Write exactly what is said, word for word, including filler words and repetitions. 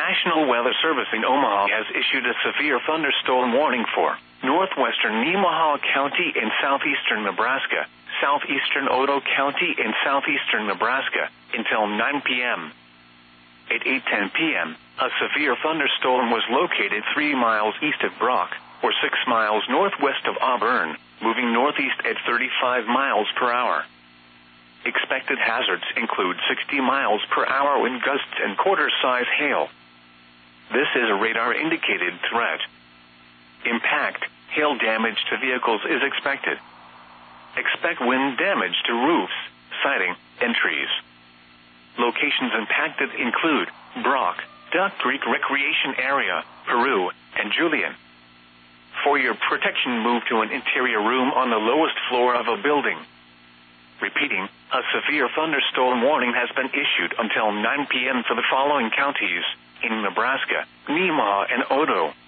National Weather Service in Omaha has issued a severe thunderstorm warning for northwestern Nemaha County in southeastern Nebraska, southeastern Otoe County in southeastern Nebraska, until nine p.m. At eight ten p.m., a severe thunderstorm was located three miles east of Brock, or six miles northwest of Auburn, moving northeast at thirty-five miles per hour. Expected hazards include sixty miles per hour wind gusts and quarter-size hail. This is a radar-indicated threat. Impact, hail damage to vehicles is expected. Expect wind damage to roofs, siding, and trees. Locations impacted include Brock, Duck Creek Recreation Area, Peru, and Julian. For your protection, move to an interior room on the lowest floor of a building. Repeating, a severe thunderstorm warning has been issued until nine p.m. for the following counties in Nebraska: Nemaha and Otoe.